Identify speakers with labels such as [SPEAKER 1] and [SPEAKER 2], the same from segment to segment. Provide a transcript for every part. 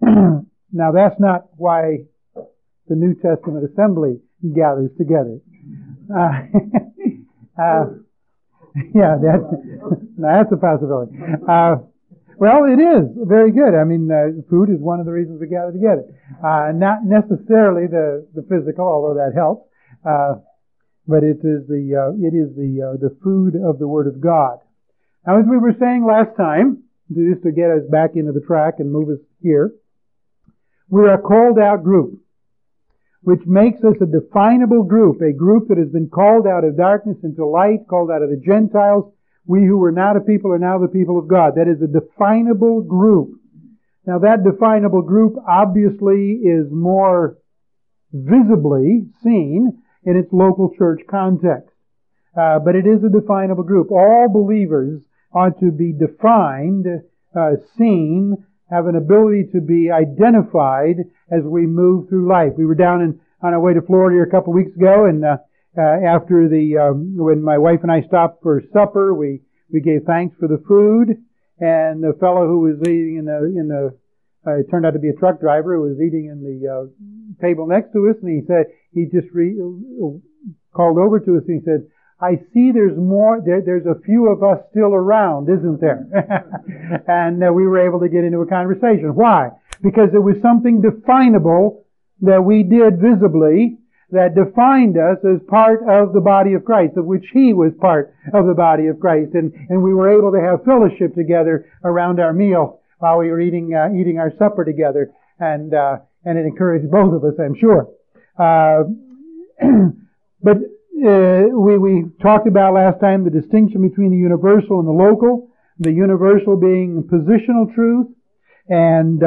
[SPEAKER 1] Now that's not why the New Testament assembly gathers together. Yeah, that's a possibility. Well, it is very good. I mean, food is one of the reasons we gather together. Not necessarily the physical, although that helps. But it is the food of the Word of God. Now, as we were saying last time, just to get us back into the track and move us here, we're a called out group, which makes us a definable group, a group that has been called out of darkness into light, called out of the Gentiles. We who were not a people are now the people of God. That is a definable group. Now that definable group obviously is more visibly seen in its local church context. But it is a definable group. All believers ought to be defined, seen, have an ability to be identified as we move through life. We were down on our way to Florida a couple of weeks ago, and after when my wife and I stopped for supper, we gave thanks for the food, and the fellow who was eating it turned out to be a truck driver who was eating in the table next to us, and he just called over to us and he said, "I see there's a few of us still around, isn't there?" And we were able to get into a conversation. Why? Because it was something definable that we did visibly that defined us as part of the body of Christ, of which he was part of the body of Christ. And we were able to have fellowship together around our meal while we were eating our supper together. And it encouraged both of us, I'm sure. But we talked about last time the distinction between the universal and the local. The universal being positional truth and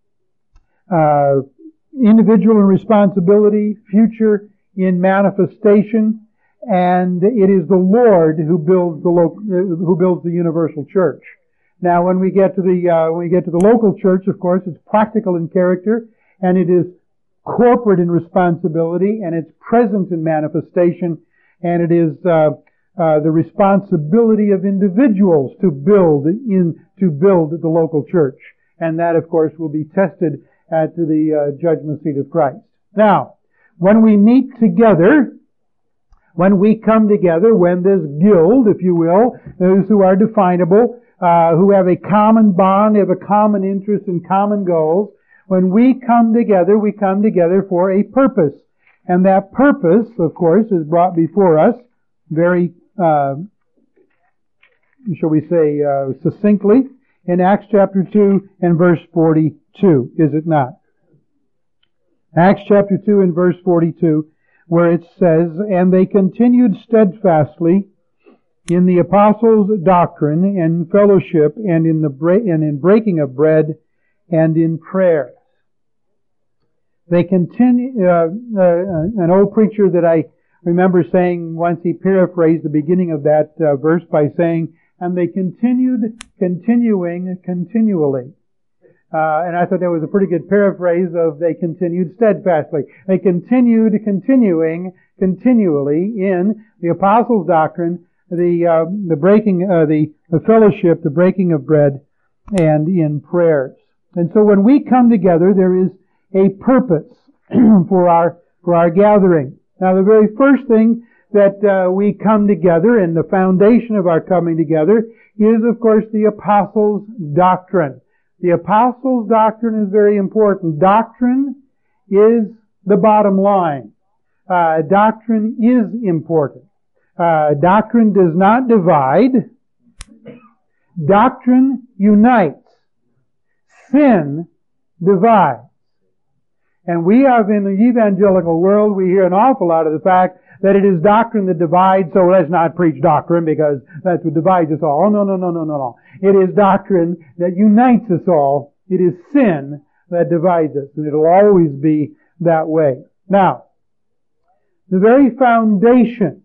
[SPEAKER 1] individual in responsibility, future in manifestation, and it is the Lord who builds the universal church. Now, when we get to the local church, of course, it's practical in character, and it is corporate in responsibility, and it's present in manifestation, and it is the responsibility of individuals to build the local church, and that, of course, will be tested at the judgment seat of Christ. Now, when we meet together, when we come together, when this guild, if you will, those who are definable, who have a common bond, have a common interest and common goals, when we come together for a purpose. And that purpose, of course, is brought before us very, shall we say, succinctly in Acts chapter 2 and verse 42, is it not? Acts chapter 2 and verse 42, where it says, "And they continued steadfastly in the apostles' doctrine and fellowship and in breaking of bread and in prayers." They continue, an old preacher that I remember saying once, he paraphrased the beginning of that verse by saying, "And they continued continuing continually." And I thought that was a pretty good paraphrase of "they continued steadfastly." They continued continuing continually in the apostles' doctrine, the breaking, the fellowship, the breaking of bread, and in prayers. And so when we come together, there is a purpose for our gathering. Now, the very first thing that we come together, and the foundation of our coming together, is, of course, the apostles' doctrine. The apostles' doctrine is very important. Doctrine is the bottom line. Doctrine is important. Doctrine does not divide. Doctrine unites. Sin divides. And we have, in the evangelical world, we hear an awful lot of the fact that it is doctrine that divides, so let's not preach doctrine because that's what divides us all. No. It is doctrine that unites us all. It is sin that divides us, and it'll always be that way. Now, the very foundation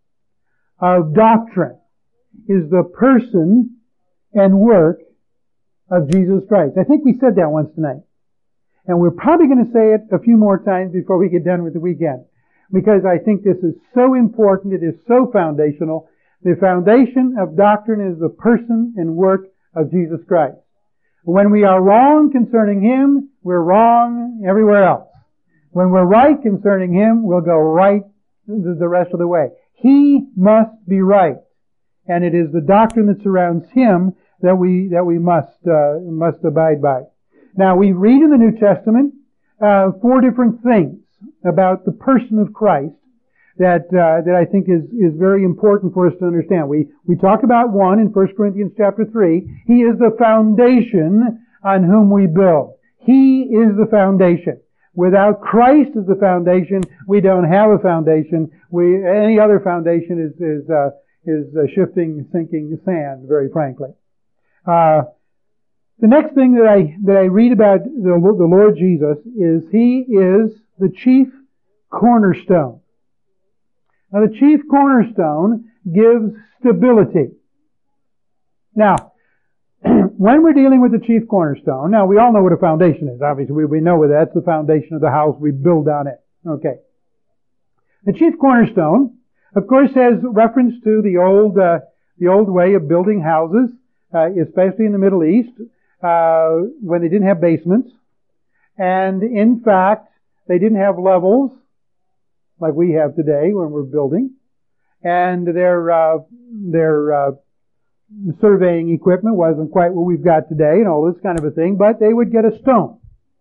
[SPEAKER 1] of doctrine is the person and work of Jesus Christ. I think we said that once tonight. And we're probably going to say it a few more times before we get done with the weekend, because I think this is so important. It is so foundational. The foundation of doctrine is the person and work of Jesus Christ. When we are wrong concerning Him, we're wrong everywhere else. When we're right concerning Him, we'll go right the rest of the way. He must be right. And it is the doctrine that surrounds Him that we must abide by. Now, we read in the New Testament 4 different things about the person of Christ that I think is very important for us to understand. We talk about one in 1 Corinthians chapter 3. He is the foundation on whom we build. He is the foundation. Without Christ as the foundation, we don't have a foundation. Any other foundation is shifting, sinking sand, very frankly. The next thing that I read about the Lord Jesus is He is the chief cornerstone. Now, the chief cornerstone gives stability. Now, when we're dealing with the chief cornerstone, now we all know what a foundation is. Obviously, we know that's the foundation of the house. We build on it. Okay. The chief cornerstone, of course, has reference to the old way of building houses, especially in the Middle East, when they didn't have basements. And in fact, they didn't have levels like we have today when we're building. And their surveying equipment wasn't quite what we've got today and all this kind of a thing, but they would get a stone,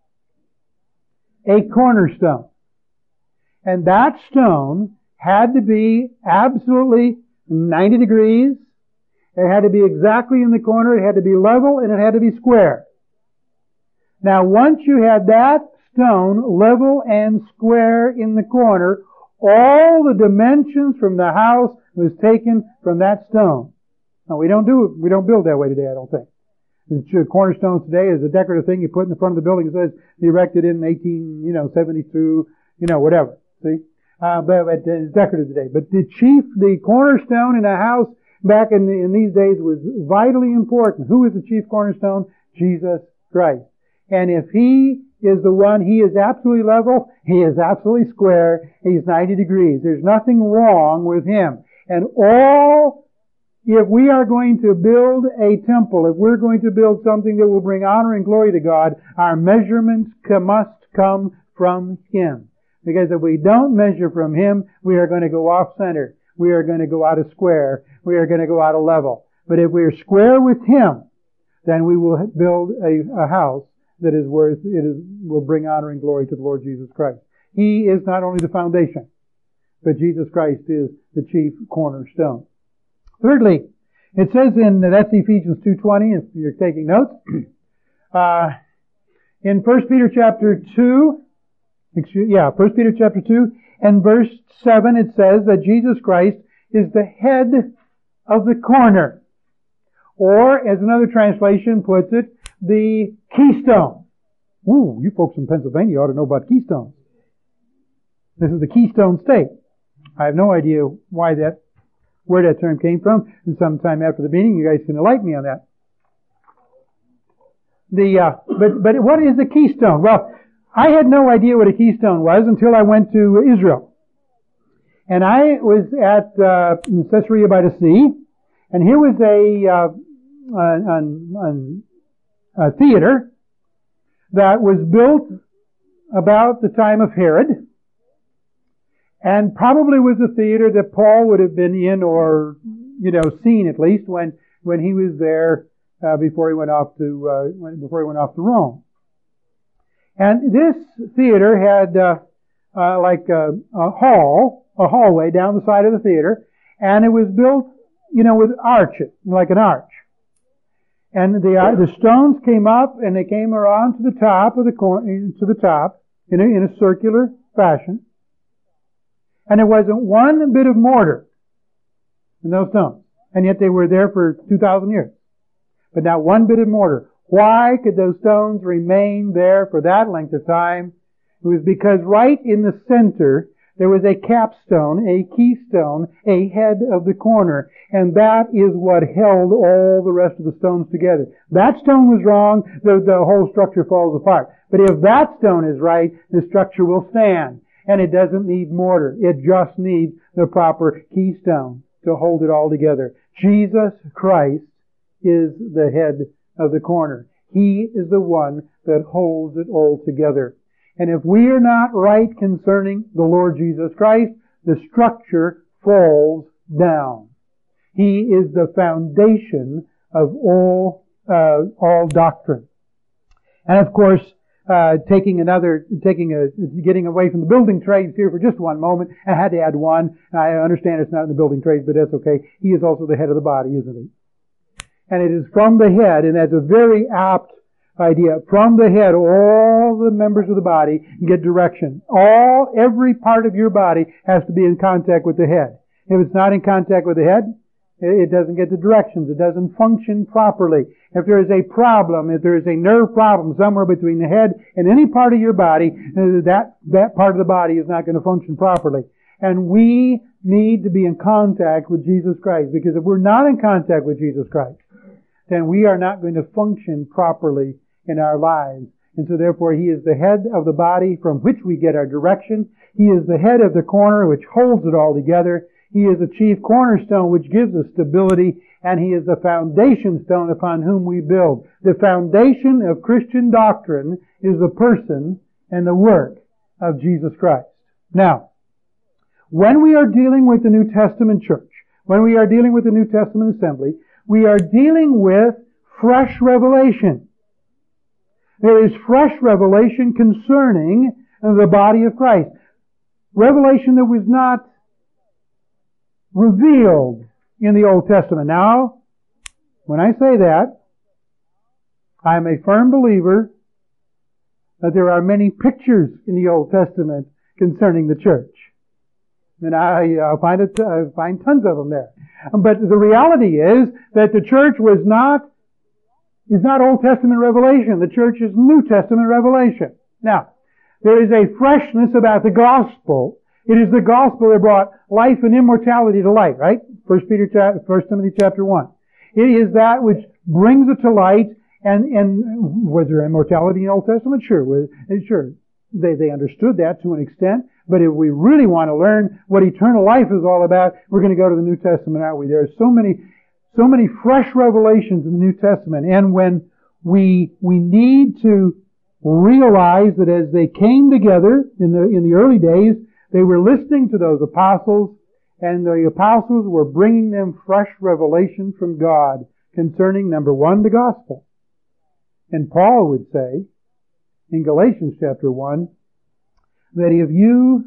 [SPEAKER 1] a cornerstone. And that stone had to be absolutely 90 degrees. It had to be exactly in the corner. It had to be level, and it had to be square. Now, once you had that stone level and square in the corner, all the dimensions from the house was taken from that stone. Now, we don't build that way today, I don't think. The cornerstones today is a decorative thing you put in the front of the building. It says erected in 1872, whatever. See? But it's decorative today. But the cornerstone in a house back in these days was vitally important. Who is the chief cornerstone? Jesus Christ. And if He is the one, He is absolutely level, He is absolutely square, He's 90 degrees. There's nothing wrong with Him. And if we are going to build a temple, if we're going to build something that will bring honor and glory to God, our measurements must come from Him. Because if we don't measure from Him, we are going to go off center. We are going to go out of square. We are going to go out of level. But if we are square with Him, then we will build a house that will bring honor and glory to the Lord Jesus Christ. He is not only the foundation, but Jesus Christ is the chief cornerstone. Thirdly, it says that's Ephesians 2:20, if you're taking notes. In 1 Peter chapter 2, 1 Peter chapter 2 and verse 7, it says that Jesus Christ is the head of the corner. Or, as another translation puts it, the keystone. Ooh, you folks in Pennsylvania ought to know about keystones. This is the Keystone State. I have no idea where that term came from. And sometime after the meeting, you guys can enlighten me on that. But what is a keystone? Well, I had no idea what a keystone was until I went to Israel. And I was at Caesarea by the Sea, and here was a theater that was built about the time of Herod, and probably was a theater that Paul would have been in, or seen at least when he was there before he went off to Rome. And this theater had a hallway down the side of the theater, and it was built, with arches, like an arch. And the stones came up, and they came around to the top of in a circular fashion. And there wasn't one bit of mortar in those stones. And yet they were there for 2,000 years. But not one bit of mortar. Why could those stones remain there for that length of time? It was because right in the center there was a capstone, a keystone, a head of the corner. And that is what held all the rest of the stones together. That stone was wrong, the whole structure falls apart. But if that stone is right, the structure will stand. And it doesn't need mortar. It just needs the proper keystone to hold it all together. Jesus Christ is the head of the corner. He is the one that holds it all together. And if we are not right concerning the Lord Jesus Christ, the structure falls down. He is the foundation of all doctrine. And of course, getting away from the building trades here for just one moment, I had to add one. I understand it's not in the building trades, but that's okay. He is also the head of the body, isn't he? And it is from the head, and that's a very apt idea. From the head, all the members of the body get direction. Every part of your body has to be in contact with the head. If it's not in contact with the head, it doesn't get the directions. It doesn't function properly. If there is a problem, if there is a nerve problem somewhere between the head and any part of your body, that part of the body is not going to function properly. And we need to be in contact with Jesus Christ, because if we're not in contact with Jesus Christ, then we are not going to function properly in our lives. And so therefore He is the head of the body from which we get our direction. He is the head of the corner which holds it all together. He is the chief cornerstone which gives us stability, and He is the foundation stone upon whom we build. The foundation of Christian doctrine is the person and the work of Jesus Christ. Now, when we are dealing with the New Testament church, when we are dealing with the New Testament assembly, we are dealing with fresh revelation. There is fresh revelation concerning the body of Christ. Revelation that was not revealed in the Old Testament. Now, when I say that, I am a firm believer that there are many pictures in the Old Testament concerning the church. And I find tons of them there. But the reality is that the church is not Old Testament revelation. The church is New Testament revelation. Now, there is a freshness about the gospel. It is the gospel that brought life and immortality to light, right? 1 Timothy chapter 1. It is that which brings it to light. And was there immortality in the Old Testament? Sure. Sure. They understood that to an extent. But if we really want to learn what eternal life is all about, we're going to go to the New Testament, aren't we? There are so many fresh revelations in the New Testament. And when we need to realize that as they came together in the early days, they were listening to those apostles, and the apostles were bringing them fresh revelation from God concerning, number one, the gospel. And Paul would say in Galatians chapter 1 that if you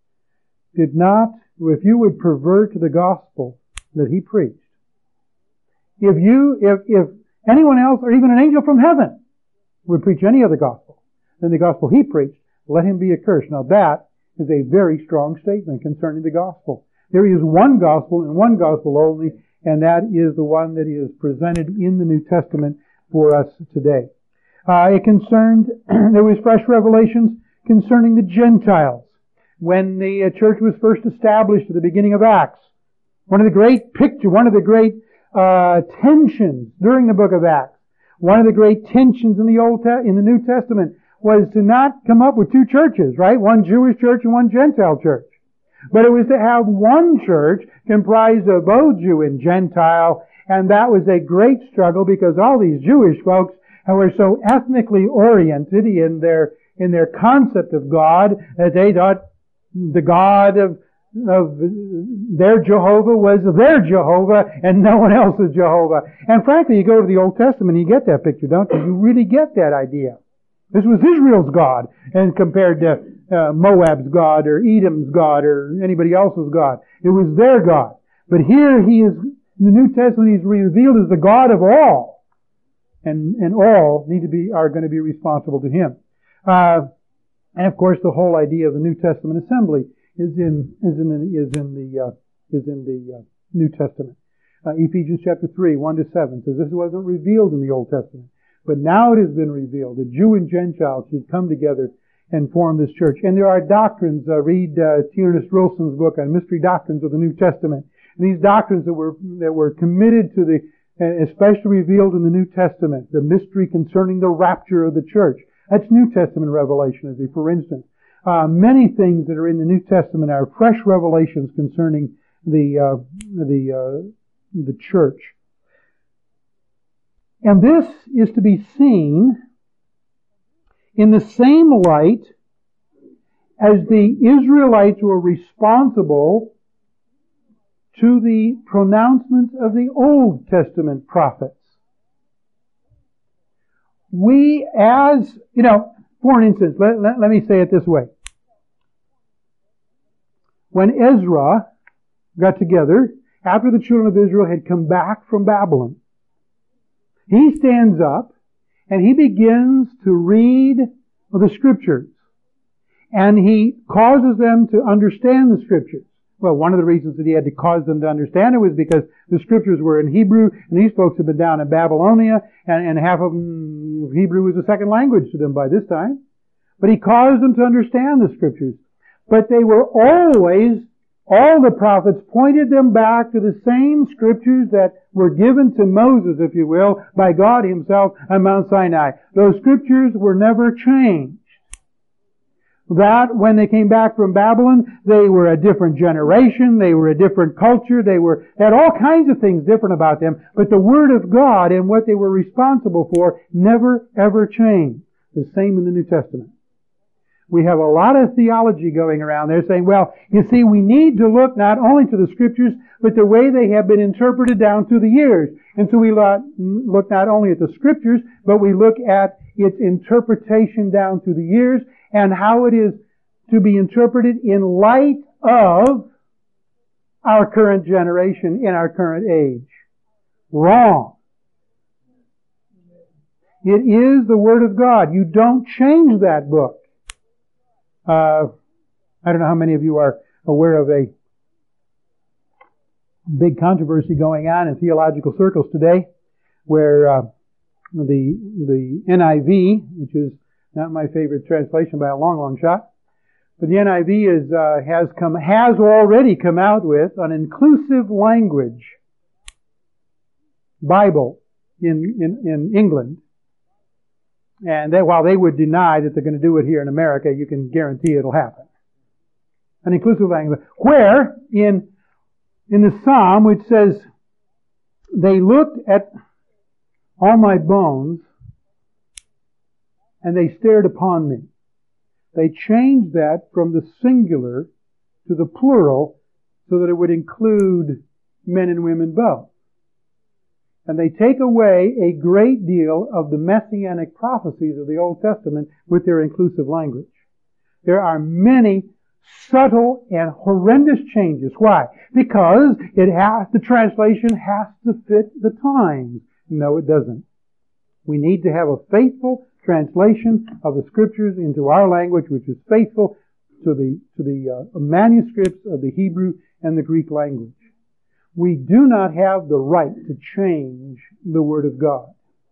[SPEAKER 1] would pervert the gospel that he preached, if anyone else or even an angel from heaven would preach any other gospel than the gospel he preached, let him be accursed. Now that is a very strong statement concerning the gospel. There is one gospel and one gospel only, and that is the one that is presented in the New Testament for us today. There was fresh revelations concerning the Gentiles. When the church was first established at the beginning of Acts, one of the great tensions during the book of Acts, one of the great tensions in the New Testament was to not come up with two churches, right? One Jewish church and one Gentile church. But it was to have one church comprised of both Jew and Gentile, and that was a great struggle because all these Jewish folks were so ethnically oriented in their concept of God that they thought the God of their Jehovah was their Jehovah and no one else's Jehovah. And frankly, you go to the Old Testament and you get that picture, don't you? You really get that idea. This was Israel's God, and compared to Moab's God or Edom's God or anybody else's God. It was their God. But here in the New Testament, He's revealed as the God of all. And all are going to be responsible to Him. And of course, the whole idea of the New Testament assembly is in the New Testament. Ephesians chapter 3, 1-7 says this wasn't revealed in the Old Testament. But now it has been revealed that Jew and Gentile should come together and form this church. And there are doctrines, read T. Ernest Wilson's book on Mystery Doctrines of the New Testament. And these doctrines that were committed to especially revealed in the New Testament, the mystery concerning the rapture of the church. That's New Testament revelation, for instance. Many things that are in the New Testament are fresh revelations concerning the church. And this is to be seen in the same light as the Israelites were responsible to the pronouncements of the Old Testament prophets. We as, for an instance, let me say it this way. When Ezra got together, after the children of Israel had come back from Babylon, he stands up and he begins to read the Scriptures. And he causes them to understand the Scriptures. Well, one of the reasons that he had to cause them to understand it was because the Scriptures were in Hebrew, and these folks had been down in Babylonia, and half of them, Hebrew was a second language to them by this time. But he caused them to understand the Scriptures. But they were always, all the prophets pointed them back to the same Scriptures that were given to Moses, if you will, by God Himself on Mount Sinai. Those Scriptures were never changed. That when they came back from Babylon, they were a different generation, they were a different culture, they had all kinds of things different about them, but the Word of God and what they were responsible for never ever changed. The same in the New Testament. We have a lot of theology going around there saying, well, you see, we need to look not only to the Scriptures, but the way they have been interpreted down through the years. And so we look not only at the Scriptures, but we look at its interpretation down through the years, and how it is to be interpreted in light of our current generation in our current age. Wrong. It is the Word of God. You don't change that book. I don't know how many of you are aware of a big controversy going on in theological circles today, where the NIV, which is not my favorite translation by a long, long shot, but the NIV has already come out with an inclusive language Bible in England. And while they would deny that they're going to do it here in America, you can guarantee it'll happen. An inclusive language. Where in the Psalm, which says, they looked at all my bones and they stared upon me. They changed that from the singular to the plural so that it would include men and women both. And they take away a great deal of the messianic prophecies of the Old Testament with their inclusive language. There are many subtle and horrendous changes. Why? Because the translation has to fit the times. No, it doesn't. We need to have a faithful translation of the Scriptures into our language, which is faithful to the manuscripts of the Hebrew and the Greek language. We do not have the right to change the Word of God.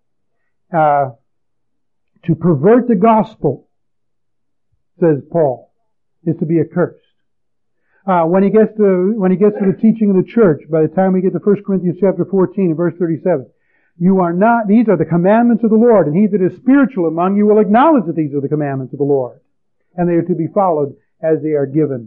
[SPEAKER 1] To pervert the gospel, says Paul, is to be accursed. When he gets to the teaching of the church, by the time we get to 1 Corinthians chapter 14 and verse 37, these are the commandments of the Lord, and he that is spiritual among you will acknowledge that these are the commandments of the Lord, and they are to be followed as they are given.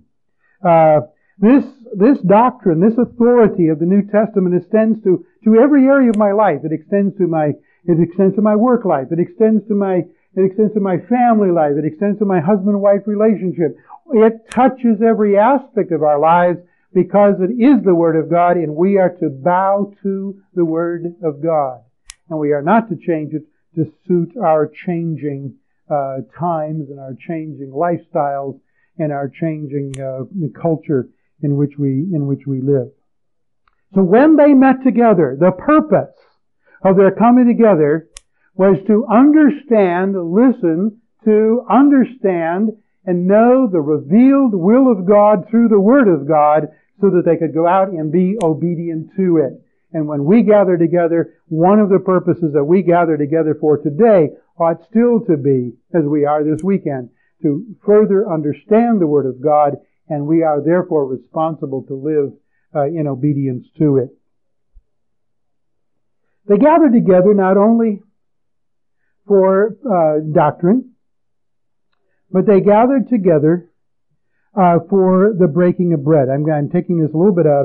[SPEAKER 1] This doctrine, this authority of the New Testament extends to every area of my life. It extends to my work life. It extends to my family life. It extends to my husband-wife relationship. It touches every aspect of our lives because it is the Word of God, and we are to bow to the Word of God. And we are not to change it to suit our changing times and our changing lifestyles and our changing culture in which we live. So when they met together, the purpose of their coming together was to understand, listen to, understand, and know the revealed will of God through the Word of God so that they could go out and be obedient to it. And when we gather together, one of the purposes that we gather together for today ought still to be, as we are this weekend, to further understand the Word of God, and we are therefore responsible to live in obedience to it. They gathered together not only for doctrine, but they gathered together for the breaking of bread. I'm taking this a little bit out of order, but I want to talk briefly about the breaking of bread.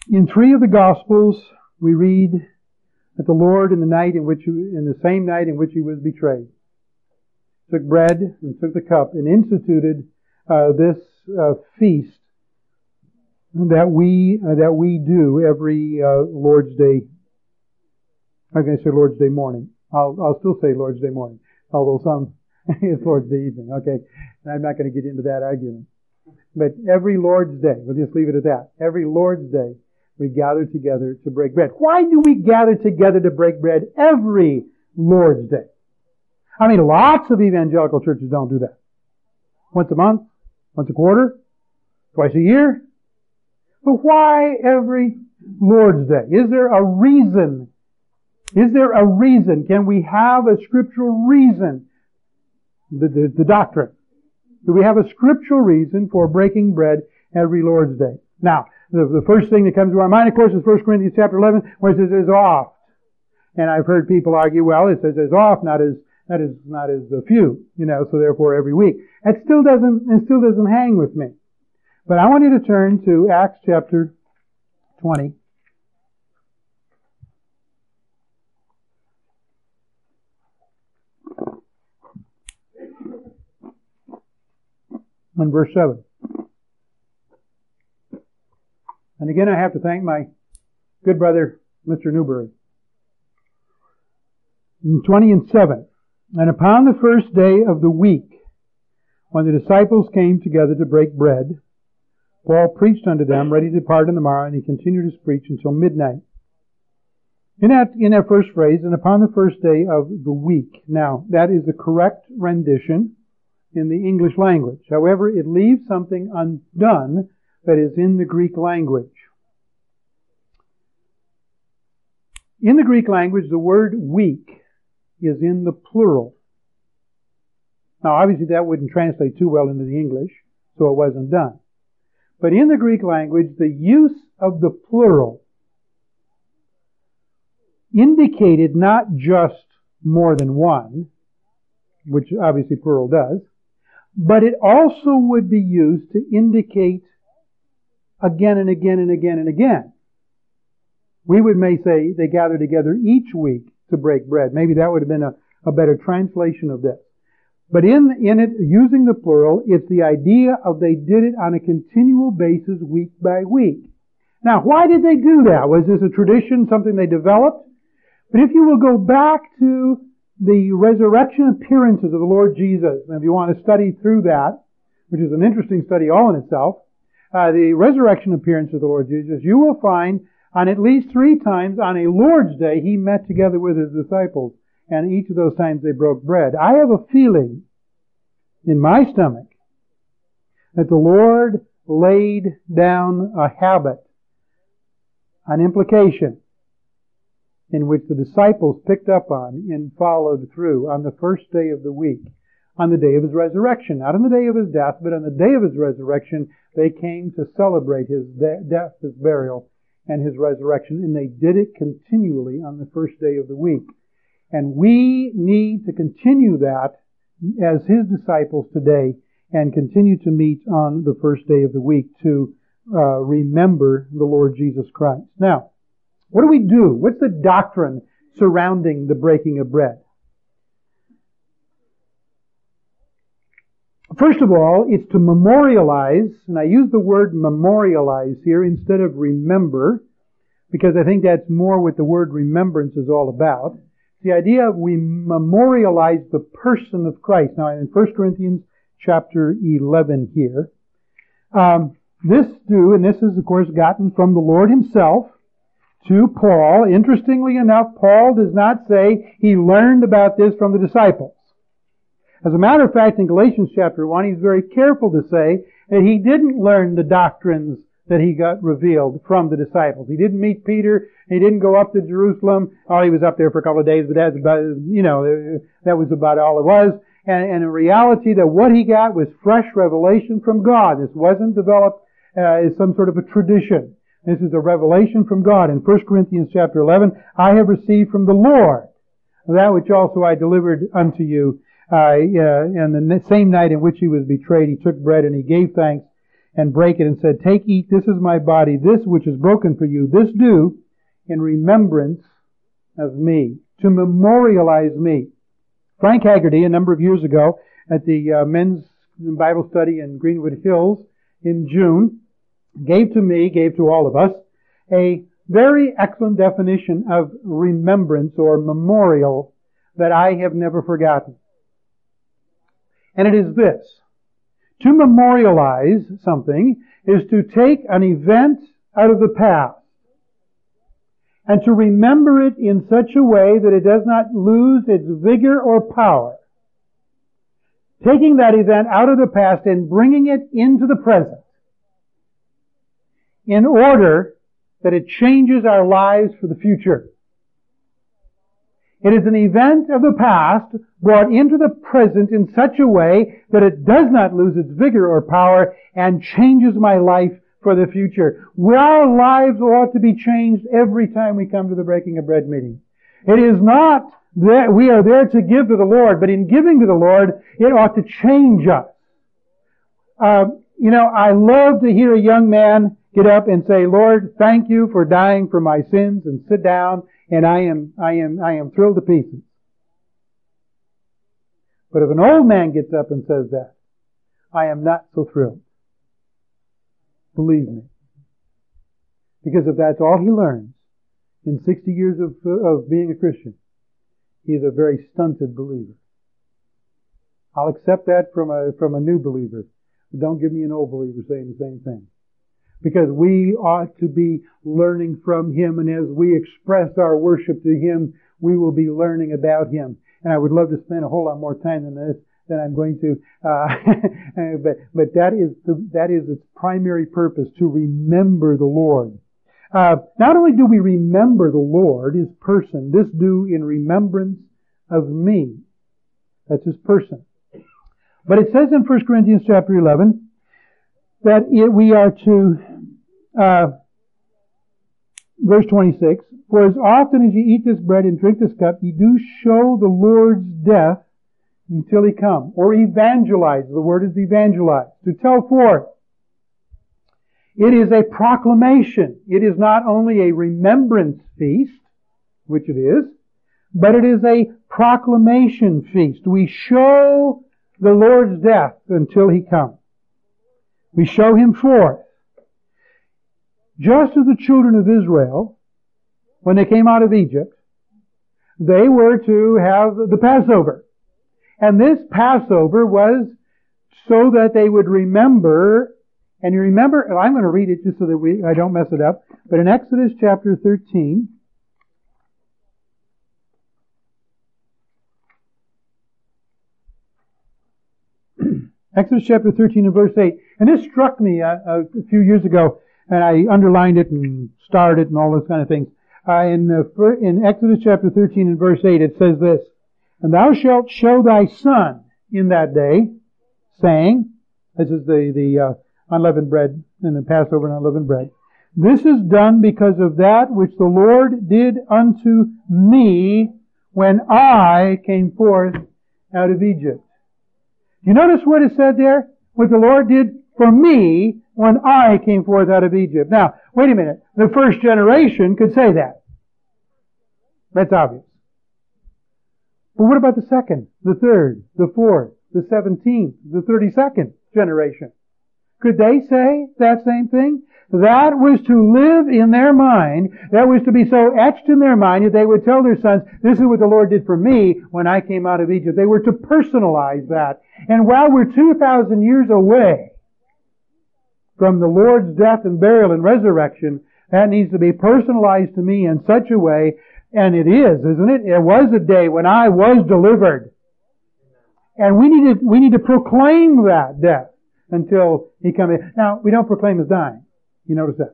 [SPEAKER 1] In 3 of the Gospels, we read that the Lord in the same night in which He was betrayed, took bread and took the cup and instituted this feast that we do every Lord's Day. I'm going to say Lord's Day morning. I'll still say Lord's Day morning, although some it's Lord's Day evening. Okay, and I'm not going to get into that argument. But every Lord's Day, we'll just leave it at that. Every Lord's Day, we gather together to break bread. Why do we gather together to break bread every Lord's Day? I mean, lots of evangelical churches don't do that. Once a month, once a quarter, twice a year. But why every Lord's Day? Is there a reason? Is there a reason? Can we have a scriptural reason? The doctrine. Do we have a scriptural reason for breaking bread every Lord's Day? Now, the first thing that comes to our mind, of course, is 1 Corinthians chapter 11, where it says as oft. And I've heard people argue, well, it says as oft, not as a few, so therefore every week. It still doesn't hang with me. But I want you to turn to Acts chapter 20. And verse 7. And again, I have to thank my good brother, Mr. Newberry. 20 and 7. And upon the first day of the week, when the disciples came together to break bread, Paul preached unto them, ready to depart on the morrow, and he continued his preach until midnight. In that first phrase, and upon the first day of the week. Now, that is the correct rendition in the English language. However, it leaves something undone that is in the Greek language. In the Greek language, the word week is in the plural. Now, obviously, that wouldn't translate too well into the English, so it wasn't done. But in the Greek language, the use of the plural indicated not just more than one, which obviously plural does, but it also would be used to indicate again and again and again and again. We may say they gather together each week to break bread. Maybe that would have been a better translation of this. But in it, using the plural, it's the idea of they did it on a continual basis week by week. Now, why did they do that? Was this a tradition, something they developed? But if you will go back to the resurrection appearances of the Lord Jesus, and if you want to study through that, which is an interesting study all in itself, the resurrection appearance of the Lord Jesus, you will find on at least 3 times on a Lord's Day, He met together with His disciples. And each of those times they broke bread. I have a feeling in my stomach that the Lord laid down a habit, an implication, in which the disciples picked up on and followed through on the first day of the week, on the day of His resurrection. Not on the day of His death, but on the day of His resurrection, they came to celebrate His death, His burial, and His resurrection. And they did it continually on the first day of the week. And we need to continue that as His disciples today and continue to meet on the first day of the week to remember the Lord Jesus Christ. Now, what do we do? What's the doctrine surrounding the breaking of bread? First of all, it's to memorialize, and I use the word memorialize here instead of remember, because I think that's more what the word remembrance is all about. The idea of we memorialize the person of Christ. Now, in 1 Corinthians chapter 11 here, this is, of course, gotten from the Lord Himself to Paul. Interestingly enough, Paul does not say he learned about this from the disciples. As a matter of fact, in Galatians chapter 1, he's very careful to say that he didn't learn the doctrines that he got revealed from the disciples. He didn't meet Peter. He didn't go up to Jerusalem. Oh, he was up there for a couple of days, but that's about, that was about all it was. And in reality, that what he got was fresh revelation from God. This wasn't developed as some sort of a tradition. This is a revelation from God. In 1 Corinthians chapter 11, I have received from the Lord that which also I delivered unto you. And the same night in which He was betrayed, He took bread and He gave thanks and brake it and said, Take, eat, this is my body, this which is broken for you, this do in remembrance of me, to memorialize me. Frank Haggerty, a number of years ago, at the men's Bible study in Greenwood Hills in June, gave to all of us, a very excellent definition of remembrance or memorial that I have never forgotten. And it is this. To memorialize something is to take an event out of the past and to remember it in such a way that it does not lose its vigor or power. Taking that event out of the past and bringing it into the present in order that it changes our lives for the future. It is an event of the past brought into the present in such a way that it does not lose its vigor or power and changes my life for the future. Our lives ought to be changed every time we come to the breaking of bread meeting. It is not that we are there to give to the Lord, but in giving to the Lord, it ought to change us. I love to hear a young man get up and say, Lord, thank you for dying for my sins, and sit down, and I am thrilled to pieces. But if an old man gets up and says that, I am not so thrilled. Believe me. Because if that's all he learns in 60 years of being a Christian, he's a very stunted believer. I'll accept that from a new believer. But don't give me an old believer saying the same thing. Because we ought to be learning from him, and as we express our worship to him, we will be learning about him. And I would love to spend a whole lot more time than I'm going to. But that is its primary purpose, to remember the Lord. Not only do we remember the Lord, his person, this do in remembrance of me. That's his person. But it says in 1 Corinthians chapter 11 that we are to, verse 26, For as often as ye eat this bread and drink this cup, ye do show the Lord's death until he come. Or evangelize. The word is evangelize. To tell forth. It is a proclamation. It is not only a remembrance feast, which it is, but it is a proclamation feast. We show the Lord's death until he comes. We show him forth. Just as the children of Israel, when they came out of Egypt, they were to have the Passover. And this Passover was so that they would remember, and you remember, and I'm going to read it just so that I don't mess it up, but in Exodus chapter 13, Exodus chapter 13 and verse 8. And this struck me a few years ago, and I underlined it and starred it and all those kind of things. In Exodus chapter 13 and verse 8, it says this, And thou shalt show thy son in that day, saying, this is the unleavened bread and the Passover and unleavened bread, This is done because of that which the Lord did unto me when I came forth out of Egypt. You notice what is said there? What the Lord did for me when I came forth out of Egypt. Now, wait a minute. The first generation could say that. That's obvious. But what about the second, the third, the fourth, the 17th, the 32nd generation? Could they say that same thing? That was to live in their mind. That was to be so etched in their mind that they would tell their sons, this is what the Lord did for me when I came out of Egypt. They were to personalize that. And while we're 2,000 years away from the Lord's death and burial and resurrection, that needs to be personalized to me in such a way, and it is, isn't it? It was a day when I was delivered. And we need to proclaim that death until he comes in. Now, we don't proclaim his dying. You notice that?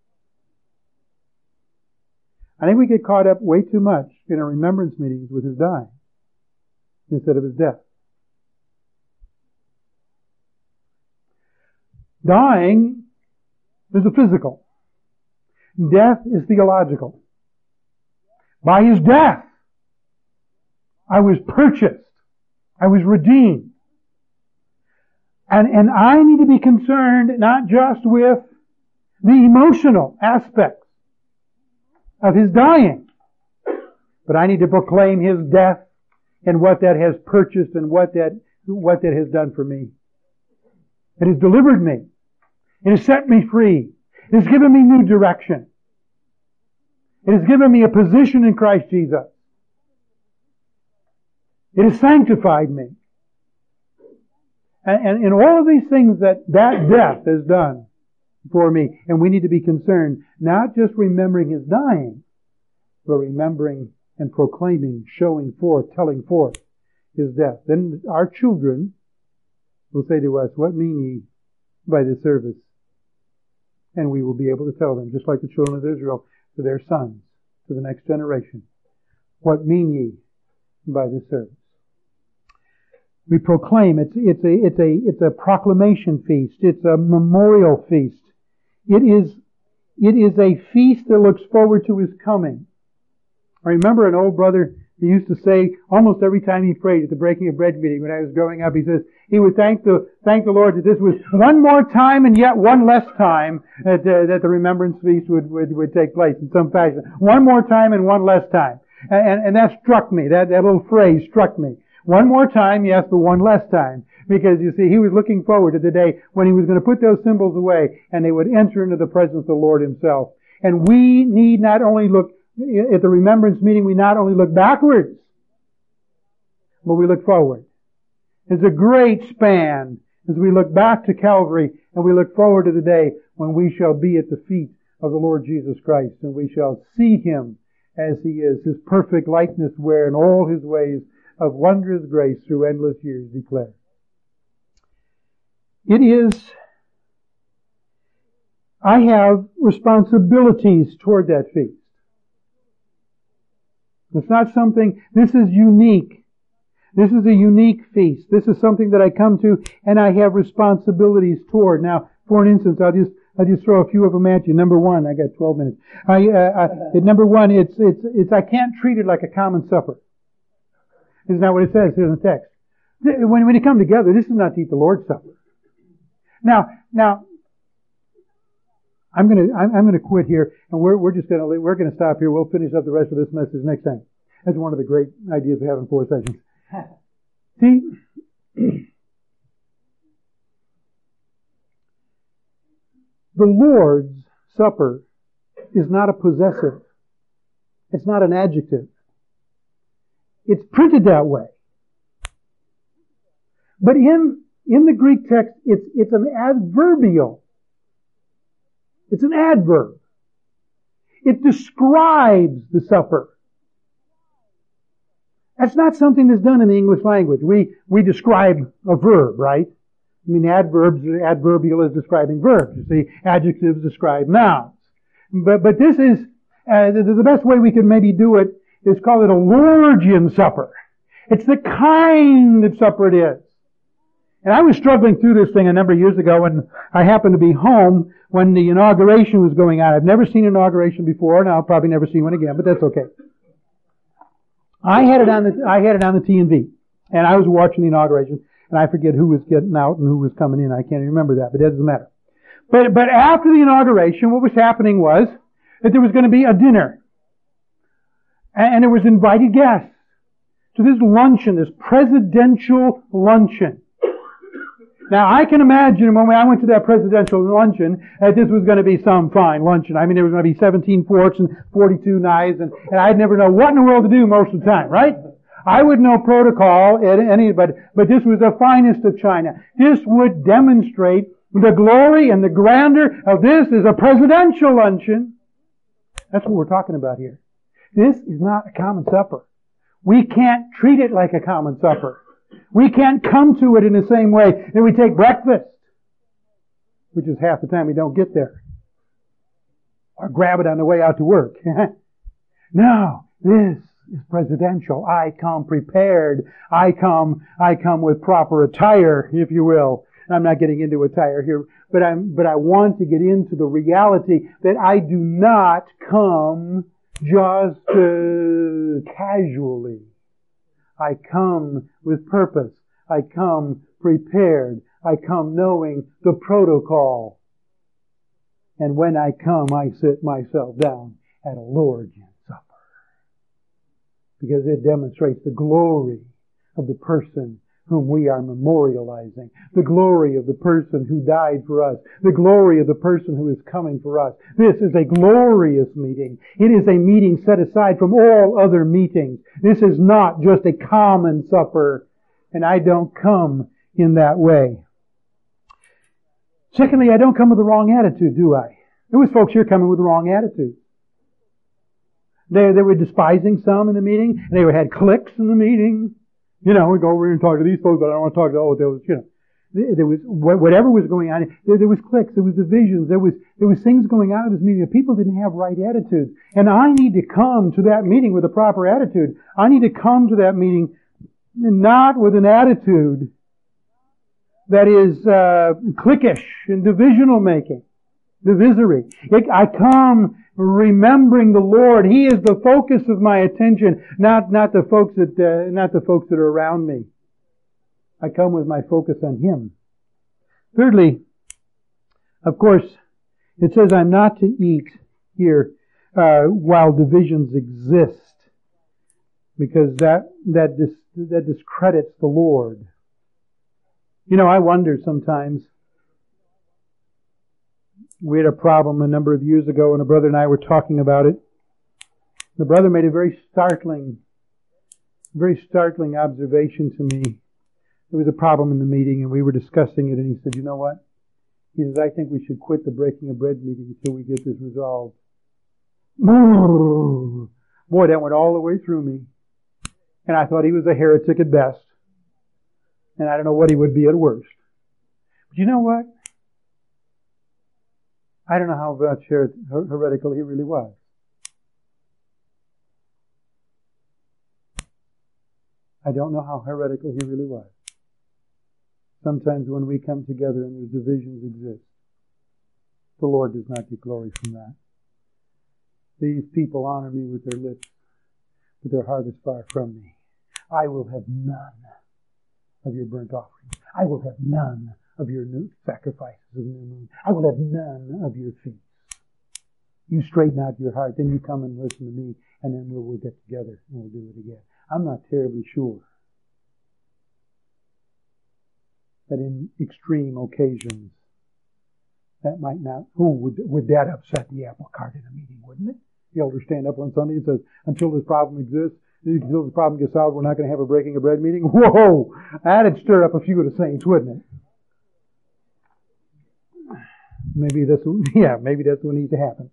[SPEAKER 1] I think we get caught up way too much in our remembrance meetings with his dying instead of his death. Dying is a physical. Death is theological. By his death, I was purchased. I was redeemed. And I need to be concerned not just with the emotional aspects of His dying, but I need to proclaim His death and what that has purchased and what that has done for me. It has delivered me. It has set me free. It has given me new direction. It has given me a position in Christ Jesus. It has sanctified me. And in all of these things that death has done for me, and we need to be concerned, not just remembering His dying, but remembering and proclaiming, showing forth, telling forth His death. Then our children will say to us, "What mean ye by this service?" And we will be able to tell them, just like the children of Israel, to their sons, to the next generation, "What mean ye by this service?" We proclaim. It's a proclamation feast. It's a memorial feast. It is a feast that looks forward to His coming. I remember an old brother, he used to say almost every time he prayed at the breaking of bread meeting when I was growing up, he says he would thank the Lord that this was one more time and yet one less time that the remembrance feast would take place in some fashion. One more time and one less time. And that struck me. That little phrase struck me. One more time, yes, but one less time. Because you see, he was looking forward to the day when he was going to put those symbols away and they would enter into the presence of the Lord Himself. And we need not only look at the remembrance meeting, we not only look backwards, but we look forward. There's a great span as we look back to Calvary and we look forward to the day when we shall be at the feet of the Lord Jesus Christ and we shall see Him as He is, His perfect likeness where in all His ways of wondrous grace through endless years declare. I have responsibilities toward that feast. It's not something, this is unique. This is a unique feast. This is something that I come to and I have responsibilities toward. Now, for an instance, I'll just throw a few of them at you. Number one, I got 12 minutes. Number one, it's I can't treat it like a common supper. Isn't that what it says here in the text? When you come together, this is not to eat the Lord's Supper. Now, I'm gonna quit here, and we're gonna stop here. We'll finish up the rest of this message next time. That's one of the great ideas of having 4 sessions. See, the Lord's Supper is not a possessive. It's not an adjective. It's printed that way. But in the Greek text, it's an adverbial. It's an adverb. It describes the supper. That's not something that's done in the English language. We describe a verb, right? I mean, adverbial is describing verbs. You see, adjectives describe nouns. But this is, the best way we can maybe do it is call it a Lordgian supper. It's the kind of supper it is. And I was struggling through this thing a number of years ago when I happened to be home when the inauguration was going on. I've never seen an inauguration before, and I'll probably never see one again, but that's okay. I had it on the T&V, and I was watching the inauguration, and I forget who was getting out and who was coming in. I can't remember that, but it doesn't matter. But after the inauguration, what was happening was that there was going to be a dinner. And there was invited guests to this luncheon, this presidential luncheon. Now, I can imagine when I went to that presidential luncheon that this was going to be some fine luncheon. I mean, there was going to be 17 forks and 42 knives, and I'd never know what in the world to do most of the time, right? I would know protocol, but this was the finest of china. This would demonstrate the glory and the grandeur of this is a presidential luncheon. That's what we're talking about here. This is not a common supper. We can't treat it like a common supper. We can't come to it in the same way that we take breakfast, which is half the time we don't get there, or grab it on the way out to work. No, this is presidential. I come prepared. I come with proper attire, if you will. I'm not getting into attire here, but I want to get into the reality that I do not come just casually. I come with purpose. I come prepared. I come knowing the protocol. And when I come, I sit myself down at a Lord's Supper. Because it demonstrates the glory of the person whom we are memorializing. The glory of the person who died for us. The glory of the person who is coming for us. This is a glorious meeting. It is a meeting set aside from all other meetings. This is not just a common supper. And I don't come in that way. Secondly, I don't come with the wrong attitude, do I? There was folks here coming with the wrong attitude. They were despising some in the meeting, and they had cliques in the meeting. You know, we go over here and talk to these folks, but I don't want to talk to, there was, there was, whatever was going on, there was cliques, there was divisions, there was things going on in this meeting. People didn't have right attitudes. And I need to come to that meeting with a proper attitude. I need to come to that meeting not with an attitude that is cliquish and divisional making, divisory. I come remembering the Lord. He is the focus of my attention, not the folks that are around me. I come with my focus on Him. Thirdly, of course, it says I'm not to eat here while divisions exist, because that discredits the Lord. You know, I wonder sometimes. We had a problem a number of years ago, and a brother and I were talking about it. The brother made a very startling observation to me. There was a problem in the meeting, and we were discussing it, and he said, "You know what?" He says, "I think we should quit the breaking of bread meeting until we get this resolved." Boy, that went all the way through me. And I thought he was a heretic at best. And I don't know what he would be at worst. But you know what? I don't know how much heretical he really was. I don't know how heretical he really was. Sometimes when we come together and there's divisions exist, the Lord does not get glory from that. These people honor me with their lips, but their heart is far from me. I will have none of your burnt offerings. I will have none of your new sacrifices of new moon. I will have none of your feasts. You straighten out your heart, then you come and listen to me, and then we'll get together and we'll do it again. I'm not terribly sure that in extreme occasions that might not. Would that upset the apple cart in a meeting, wouldn't it? The elder stand up on Sunday and says, "Until this problem exists, until this problem gets solved, we're not going to have a breaking of bread meeting." Whoa! That'd stir up a few of the saints, wouldn't it? Maybe that's what needs to happen.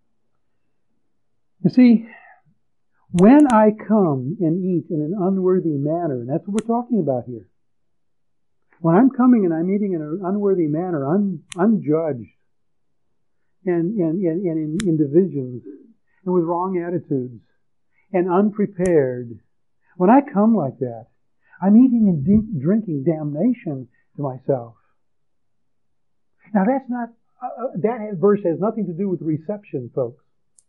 [SPEAKER 1] You see, when I come and eat in an unworthy manner, and that's what we're talking about here. When I'm coming and I'm eating in an unworthy manner, unjudged, and in divisions, and with wrong attitudes, and unprepared, when I come like that, I'm eating and drinking damnation to myself. Now that's not, that verse has nothing to do with reception, folks.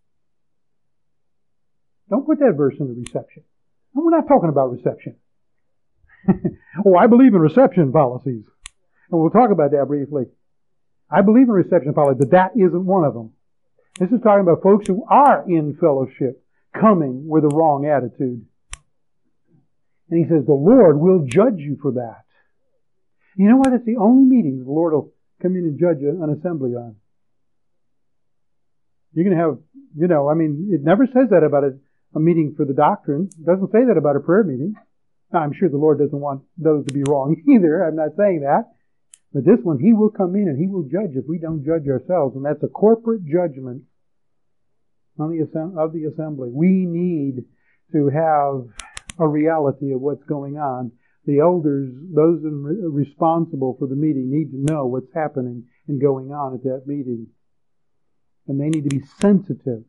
[SPEAKER 1] Don't put that verse in the reception. And we're not talking about reception. Oh, I believe in reception policies. And we'll talk about that briefly. I believe in reception policies, but that isn't one of them. This is talking about folks who are in fellowship, coming with a wrong attitude. And he says, the Lord will judge you for that. You know what? It's the only meeting the Lord will come in and judge an assembly on. You're going to have, it never says that about a meeting for the doctrine. It doesn't say that about a prayer meeting. Now, I'm sure the Lord doesn't want those to be wrong either. I'm not saying that. But this one, He will come in and He will judge if we don't judge ourselves. And that's a corporate judgment of the assembly. We need to have a reality of what's going on. The elders, those responsible for the meeting, need to know what's happening and going on at that meeting. And they need to be sensitive.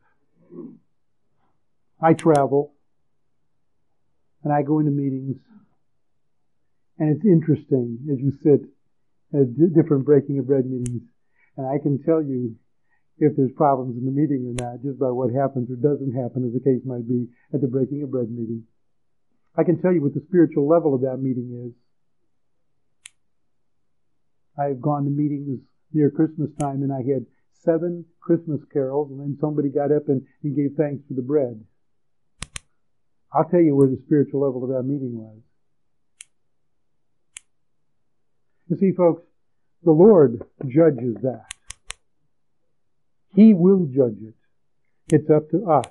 [SPEAKER 1] I travel, and I go into meetings, and it's interesting as you sit at different breaking of bread meetings, and I can tell you if there's problems in the meeting or not, just by what happens or doesn't happen, as the case might be, at the breaking of bread meeting. I can tell you what the spiritual level of that meeting is. I've gone to meetings near Christmas time and I had 7 Christmas carols, and then somebody got up and gave thanks for the bread. I'll tell you where the spiritual level of that meeting was. You see, folks, the Lord judges that. He will judge it. It's up to us.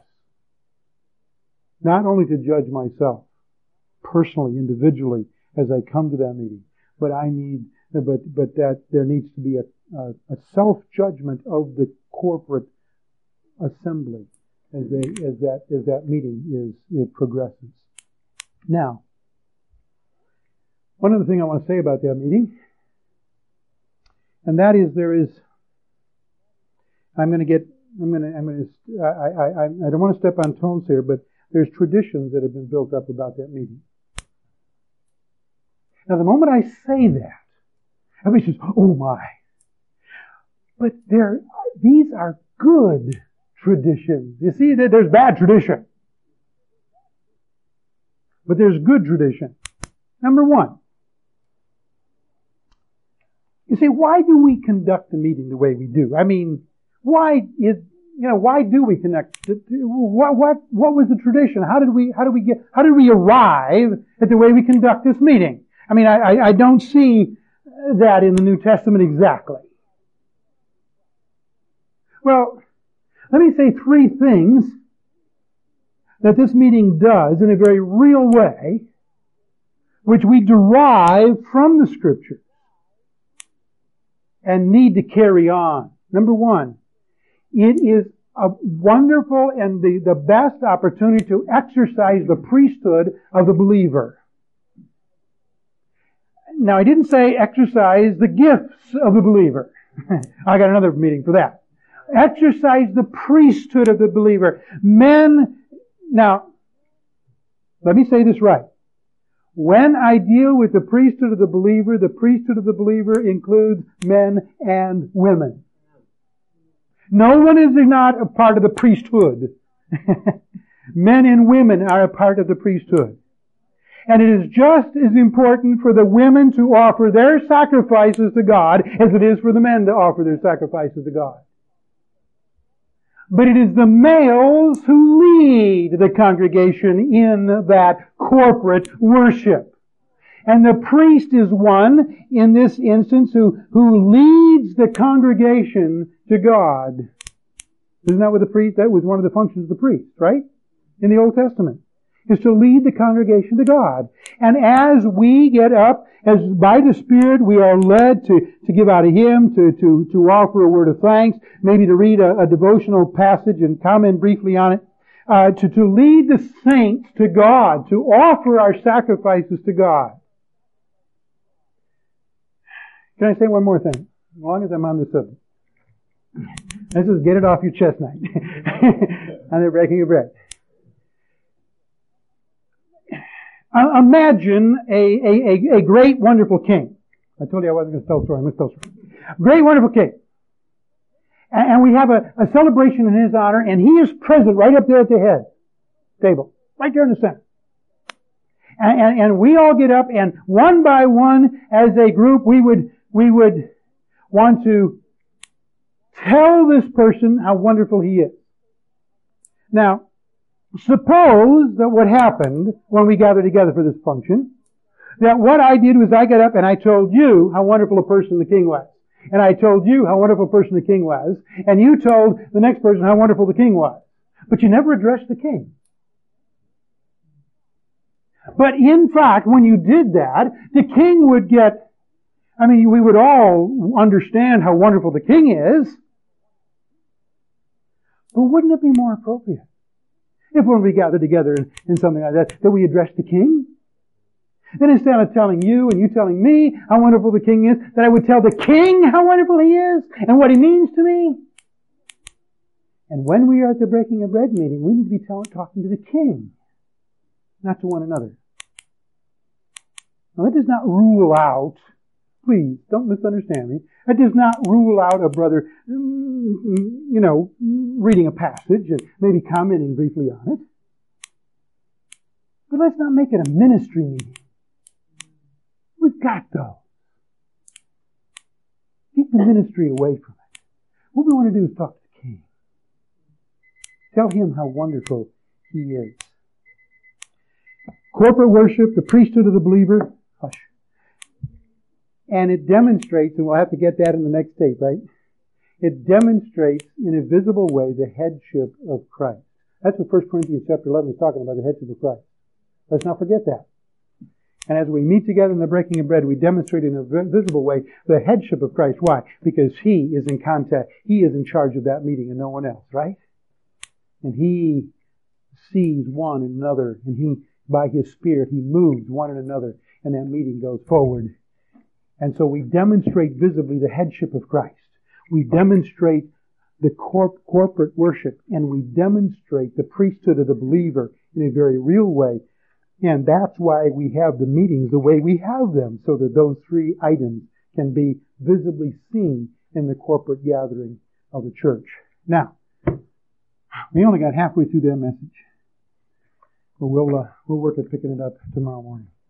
[SPEAKER 1] Not only to judge myself, personally, individually, as I come to that meeting, but that there needs to be a self-judgment of the corporate assembly as that meeting it progresses. Now, one other thing I want to say about that meeting, and that is I don't want to step on toes here, but there's traditions that have been built up about that meeting. Now, the moment I say that, everybody says, "Oh my!" But these are good traditions. You see, there's bad tradition, but there's good tradition. Number one, you say, why do we conduct the meeting the way we do? I mean, why do we conduct? What was the tradition? How did we arrive at the way we conduct this meeting? I mean, I don't see that in the New Testament exactly. Well, let me say 3 things that this meeting does in a very real way, which we derive from the Scriptures and need to carry on. Number 1, it is a wonderful and the best opportunity to exercise the priesthood of the believer. Now, I didn't say exercise the gifts of the believer. I got another meeting for that. Exercise the priesthood of the believer. Men, now, let me say this right. When I deal with the priesthood of the believer includes men and women. No one is not a part of the priesthood. Men and women are a part of the priesthood. And it is just as important for the women to offer their sacrifices to God as it is for the men to offer their sacrifices to God. But it is the males who lead the congregation in that corporate worship. And the priest is one, in this instance, who leads the congregation to God. Isn't that what that was one of the functions of the priest, right? In the Old Testament. Is to lead the congregation to God. And as we get up, as by the Spirit we are led to give out a hymn, to offer a word of thanks, maybe to read a devotional passage and comment briefly on it, to lead the saints to God, to offer our sacrifices to God. Can I say one more thing? As long as I'm on the subject. Let's just get it off your chest tonight. On the breaking of bread. Imagine a great, wonderful king. I told you I wasn't going to tell a story. I'm going to tell a story. Great, wonderful king. And we have a celebration in his honor, and he is present right up there at the head table, right there in the center. And we all get up, and one by one, as a group, we would want to tell this person how wonderful he is. Now, suppose that what happened when we gathered together for this function, that what I did was I got up and I told you how wonderful a person the king was. And I told you how wonderful a person the king was. And you told the next person how wonderful the king was. But you never addressed the king. But in fact, when you did that, the king would we would all understand how wonderful the king is. But wouldn't it be more appropriate if when we gather together in something like that we address the king? Then instead of telling you and you telling me how wonderful the king is, that I would tell the king how wonderful he is and what he means to me. And when we are at the breaking of bread meeting, we need to be talking to the king, not to one another. Now that does not rule out, please don't misunderstand me, that does not rule out a brother, reading a passage and maybe commenting briefly on it. But let's not make it a ministry meeting. We've got those. Keep the ministry away from it. What we want to do is talk to the King. Tell Him how wonderful He is. Corporate worship, the priesthood of the believer. Hush. And it demonstrates, and we'll have to get that in the next tape, right? It demonstrates in a visible way the headship of Christ. That's what 1 Corinthians chapter 11 is talking about, the headship of Christ. Let's not forget that. And as we meet together in the breaking of bread, we demonstrate in a visible way the headship of Christ. Why? Because He is in contact. He is in charge of that meeting and no one else, right? And He sees one and another, and He, by His Spirit, He moves one and another, and that meeting goes forward. And so we demonstrate visibly the headship of Christ. We demonstrate the corporate worship, and we demonstrate the priesthood of the believer in a very real way. And that's why we have the meetings the way we have them, so that those three items can be visibly seen in the corporate gathering of the church. Now, we only got halfway through that message, but we'll work at picking it up tomorrow morning.